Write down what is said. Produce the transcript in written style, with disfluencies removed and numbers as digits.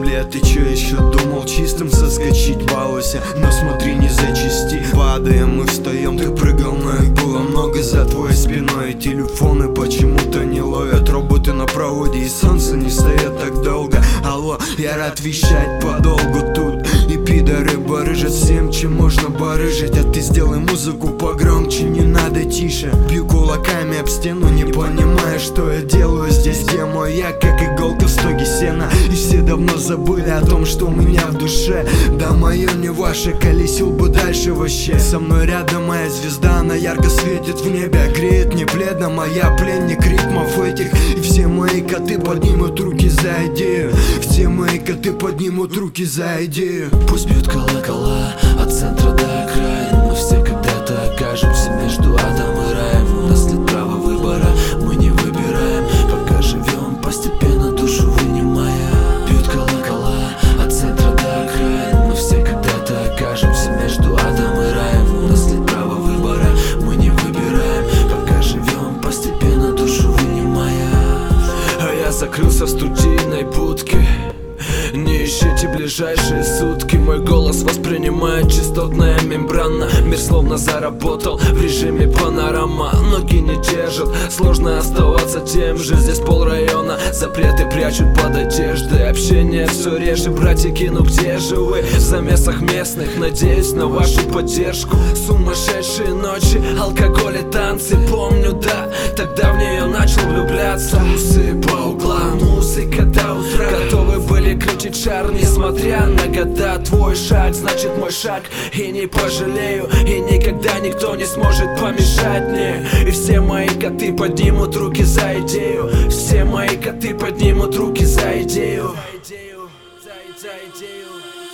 лет, ты чё еще думал чистым соскочить? Балуйся, но смотри не зачисти. Падаем, мы встаем, ты прыгал, но их было много за твоей спиной. Телефоны почему-то не ловят, роботы на проводе, и солнце не стоит так долго. Алло, я рад вещать подолгу тут, и пидоры барыжат всем, чем можно барыжить. А ты сделай музыку погромче, не надо тише. Бью кулаками об стену, не понимая, что я делаю здесь. Где мой я, как иголка в стоге сена, и все давно забыли о том, что у меня в душе. Да мое не ваше, колесил бы дальше вообще. Со мной рядом моя звезда, она ярко светит в небе, греет мне пледом, а я пленник ритмов этих. И все мои коты поднимут руки за идею, все мои коты поднимут руки за идею. Пусть бьют колокола от центра до окраин, мы все когда-то окажемся между адом и раем. У нас нет права выбора, мы не выбираем, пока живем, постепенно душу вынимая. Бьют колокола от центра до окраин, мы все когда-то окажемся между адом и раем. У нас нет права выбора, мы не выбираем, пока живем, постепенно душу вынимая. А я закрылся в студийной будке. Не ищите ближайшие сутки, мой голос воспринимает частотная мембрана. Мир словно заработал в режиме панорама. Ноги не держат, сложно оставаться тем же. Здесь полрайона, запреты прячут под одеждой. Общение все реже, братики, ну где же вы? В замесах местных, надеюсь на вашу поддержку. Сумасшедшие ночи, алкоголь и танцы. Помню, да, тогда в нее начал влюбляться. Усы по углам, музыка до утра. Готовы были крутить шар, несмотря на года. Твой шаг, значит мой шаг, и не пожалею. И никогда никто не сможет помешать мне. И все мои коты поднимут руки за идею. Все мои коты поднимут руки за идею. За идею.